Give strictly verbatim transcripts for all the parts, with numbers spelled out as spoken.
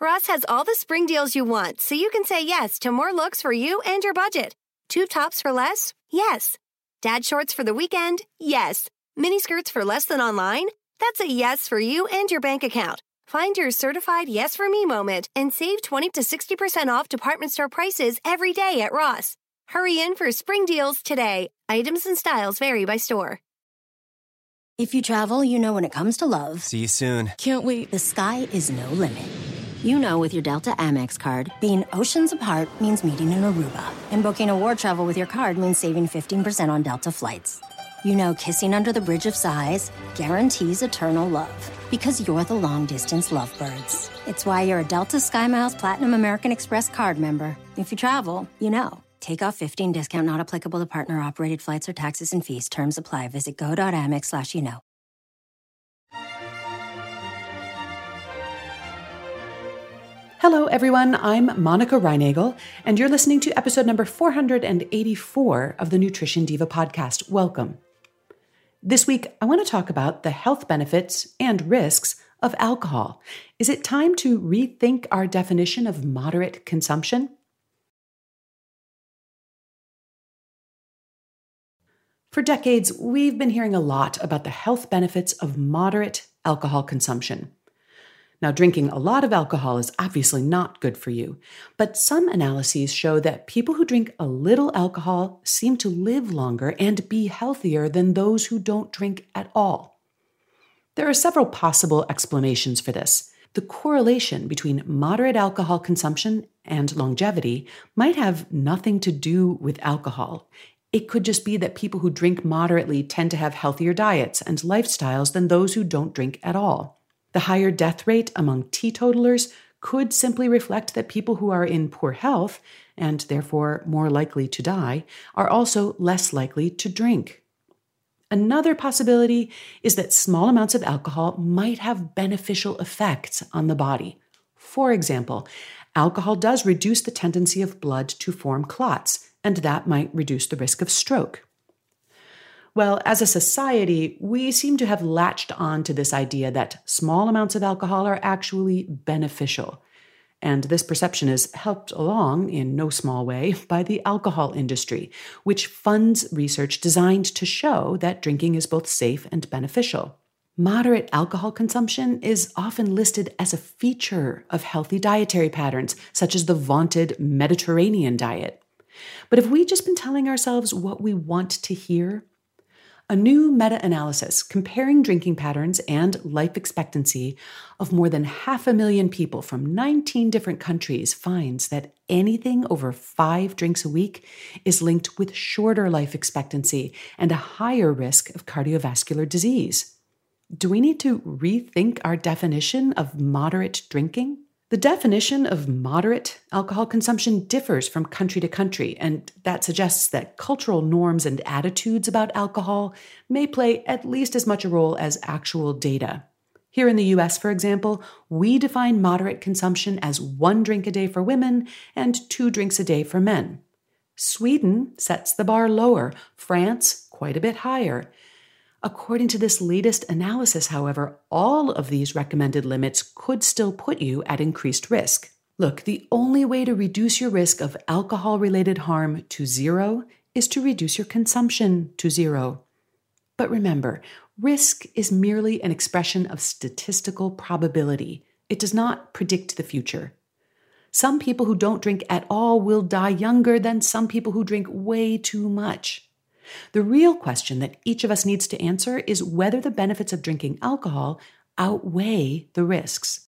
Ross has all the spring deals you want, so you can say yes to more looks for you and your budget. Tube tops for less? Yes. Dad shorts for the weekend? Yes. Mini skirts for less than online? That's a yes for you and your bank account. Find your certified yes for me moment and save twenty to sixty percent off department store prices every day at Ross. Hurry in for spring deals today. Items and styles vary by store. If you travel, you know when it comes to love. See you soon. Can't wait. The sky is no limit. You know with your Delta Amex card, being oceans apart means meeting in Aruba. And booking award travel with your card means saving fifteen percent on Delta flights. You know kissing under the Bridge of Sighs guarantees eternal love. Because you're the long-distance lovebirds. It's why you're a Delta SkyMiles Platinum American Express card member. If you travel, you know. Take off fifteen discount not applicable to partner-operated flights or taxes and fees. Terms apply. Visit go.amex slash you know. Hello, everyone. I'm Monica Reinagel, and you're listening to episode number four hundred eighty-four of the Nutrition Diva podcast. Welcome. This week, I want to talk about the health benefits and risks of alcohol. Is it time to rethink our definition of moderate consumption? For decades, we've been hearing a lot about the health benefits of moderate alcohol consumption. Now, drinking a lot of alcohol is obviously not good for you, but some analyses show that people who drink a little alcohol seem to live longer and be healthier than those who don't drink at all. There are several possible explanations for this. The correlation between moderate alcohol consumption and longevity might have nothing to do with alcohol. It could just be that people who drink moderately tend to have healthier diets and lifestyles than those who don't drink at all. The higher death rate among teetotalers could simply reflect that people who are in poor health, and therefore more likely to die, are also less likely to drink. Another possibility is that small amounts of alcohol might have beneficial effects on the body. For example, alcohol does reduce the tendency of blood to form clots, and that might reduce the risk of stroke. Well, as a society, we seem to have latched on to this idea that small amounts of alcohol are actually beneficial. And this perception is helped along, in no small way, by the alcohol industry, which funds research designed to show that drinking is both safe and beneficial. Moderate alcohol consumption is often listed as a feature of healthy dietary patterns, such as the vaunted Mediterranean diet. But have we just been telling ourselves what we want to hear? A new meta-analysis comparing drinking patterns and life expectancy of more than half a million people from nineteen different countries finds that anything over five drinks a week is linked with shorter life expectancy and a higher risk of cardiovascular disease. Do we need to rethink our definition of moderate drinking? The definition of moderate alcohol consumption differs from country to country, and that suggests that cultural norms and attitudes about alcohol may play at least as much a role as actual data. Here in the U S, for example, we define moderate consumption as one drink a day for women and two drinks a day for men. Sweden sets the bar lower, France quite a bit higher. According to this latest analysis, however, all of these recommended limits could still put you at increased risk. Look, the only way to reduce your risk of alcohol-related harm to zero is to reduce your consumption to zero. But remember, risk is merely an expression of statistical probability. It does not predict the future. Some people who don't drink at all will die younger than some people who drink way too much. The real question that each of us needs to answer is whether the benefits of drinking alcohol outweigh the risks.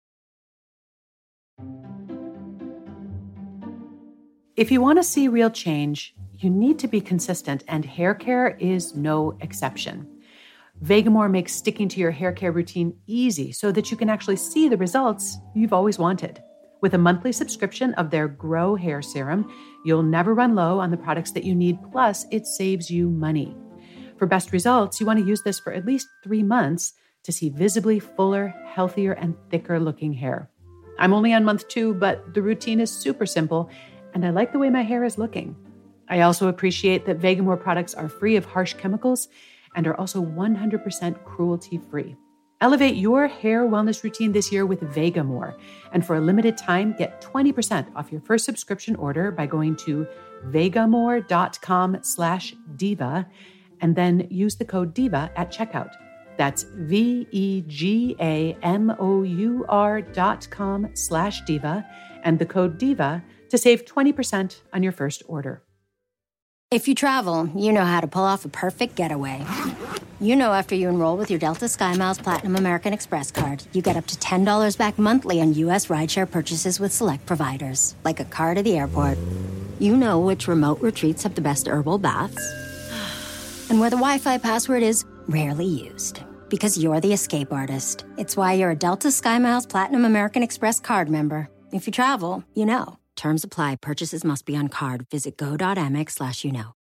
If you want to see real change, you need to be consistent, and hair care is no exception. Vegamour makes sticking to your hair care routine easy so that you can actually see the results you've always wanted. With a monthly subscription of their Grow Hair Serum, you'll never run low on the products that you need, plus it saves you money. For best results, you want to use this for at least three months to see visibly fuller, healthier, and thicker looking hair. I'm only on month two, but the routine is super simple, and I like the way my hair is looking. I also appreciate that Vegamour products are free of harsh chemicals and are also one hundred percent cruelty-free. Elevate your hair wellness routine this year with Vegamour. And for a limited time, get twenty percent off your first subscription order by going to vegamour.com slash diva and then use the code DIVA at checkout. That's V-E-G-A-M-O-U-R dot com slash diva and the code DIVA to save twenty percent on your first order. If you travel, you know how to pull off a perfect getaway. You know after you enroll with your Delta SkyMiles Platinum American Express card, you get up to ten dollars back monthly on U S rideshare purchases with select providers, like a car to the airport. You know which remote retreats have the best herbal baths, and where the Wi-Fi password is rarely used. Because you're the escape artist. It's why you're a Delta SkyMiles Platinum American Express card member. If you travel, you know. Terms apply. Purchases must be on card. Visit go.amex slash you know.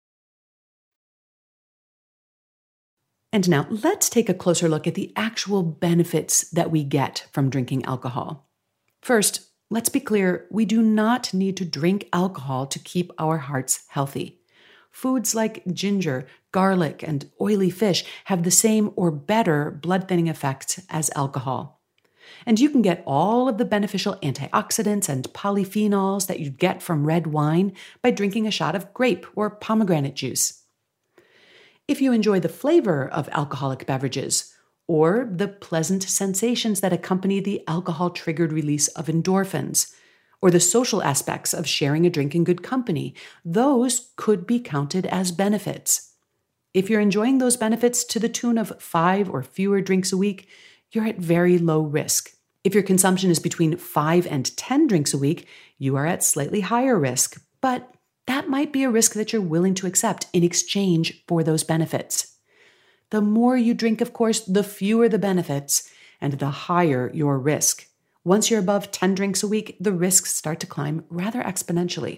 And now let's take a closer look at the actual benefits that we get from drinking alcohol. First, let's be clear, we do not need to drink alcohol to keep our hearts healthy. Foods like ginger, garlic, and oily fish have the same or better blood-thinning effects as alcohol. And you can get all of the beneficial antioxidants and polyphenols that you'd get from red wine by drinking a shot of grape or pomegranate juice. If you enjoy the flavor of alcoholic beverages, or the pleasant sensations that accompany the alcohol-triggered release of endorphins, or the social aspects of sharing a drink in good company, those could be counted as benefits. If you're enjoying those benefits to the tune of five or fewer drinks a week, you're at very low risk. If your consumption is between five and ten drinks a week, you are at slightly higher risk, but that might be a risk that you're willing to accept in exchange for those benefits. The more you drink, of course, the fewer the benefits and the higher your risk. Once you're above ten drinks a week, the risks start to climb rather exponentially.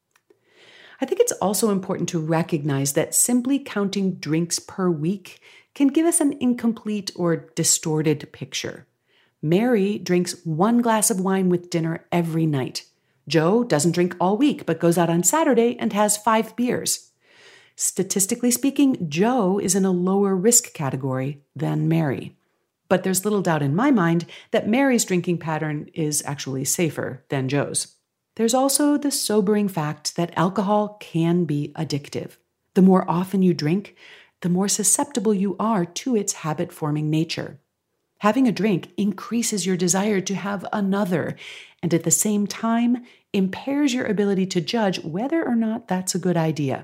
I think it's also important to recognize that simply counting drinks per week can give us an incomplete or distorted picture. Mary drinks one glass of wine with dinner every night. Joe doesn't drink all week, but goes out on Saturday and has five beers. Statistically speaking, Joe is in a lower risk category than Mary. But there's little doubt in my mind that Mary's drinking pattern is actually safer than Joe's. There's also the sobering fact that alcohol can be addictive. The more often you drink, the more susceptible you are to its habit-forming nature. Having a drink increases your desire to have another, and at the same time, impairs your ability to judge whether or not that's a good idea.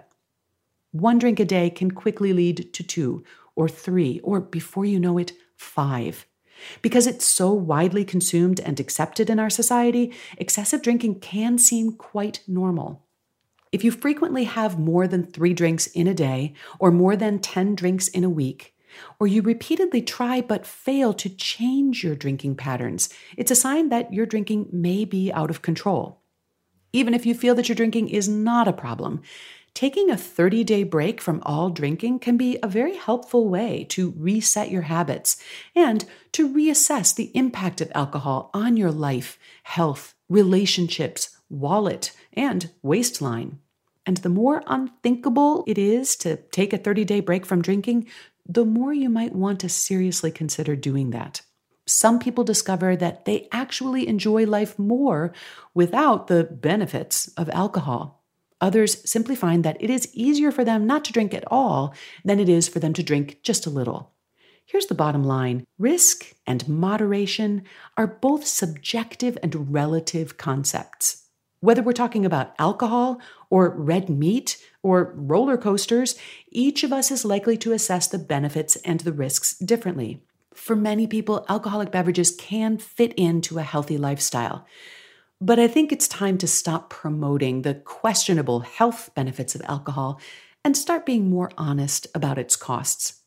One drink a day can quickly lead to two, or three, or before you know it, five. Because it's so widely consumed and accepted in our society, excessive drinking can seem quite normal. If you frequently have more than three drinks in a day, or more than ten drinks in a week, or you repeatedly try but fail to change your drinking patterns, it's a sign that your drinking may be out of control. Even if you feel that your drinking is not a problem, taking a thirty-day break from all drinking can be a very helpful way to reset your habits and to reassess the impact of alcohol on your life, health, relationships, wallet, and waistline. And the more unthinkable it is to take a thirty-day break from drinking, the more you might want to seriously consider doing that. Some people discover that they actually enjoy life more without the benefits of alcohol. Others simply find that it is easier for them not to drink at all than it is for them to drink just a little. Here's the bottom line. Risk and moderation are both subjective and relative concepts. Whether we're talking about alcohol or red meat or roller coasters, each of us is likely to assess the benefits and the risks differently. For many people, alcoholic beverages can fit into a healthy lifestyle. But I think it's time to stop promoting the questionable health benefits of alcohol and start being more honest about its costs.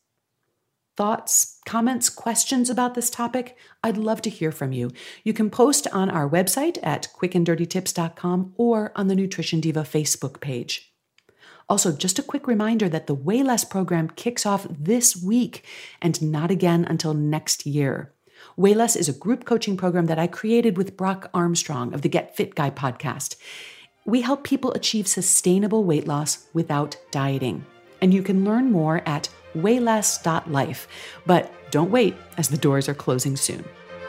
Thoughts, comments, questions about this topic? I'd love to hear from you. You can post on our website at quick and dirty tips dot com or on the Nutrition Diva Facebook page. Also, just a quick reminder that the Way Less program kicks off this week and not again until next year. Way Less is a group coaching program that I created with Brock Armstrong of the Get Fit Guy podcast. We help people achieve sustainable weight loss without dieting. And you can learn more at way less dot life. But don't wait, as the doors are closing soon.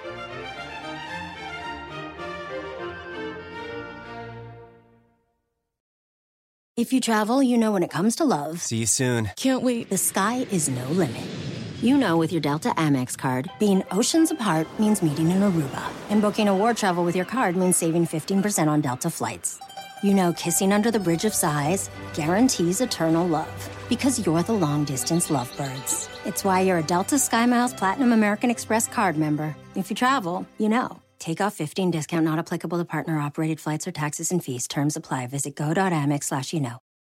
If you travel, you know when it comes to love. See you soon. Can't wait. The sky is no limit. You know with your Delta Amex card, being oceans apart means meeting in Aruba. And booking award travel with your card means saving fifteen percent on Delta flights. You know kissing under the Bridge of Sighs guarantees eternal love. Because you're the long-distance lovebirds. It's why you're a Delta SkyMiles Platinum American Express card member. If you travel, you know. Take off fifteen discount not applicable to partner-operated flights or taxes and fees. Terms apply. Visit go.amex slash you know.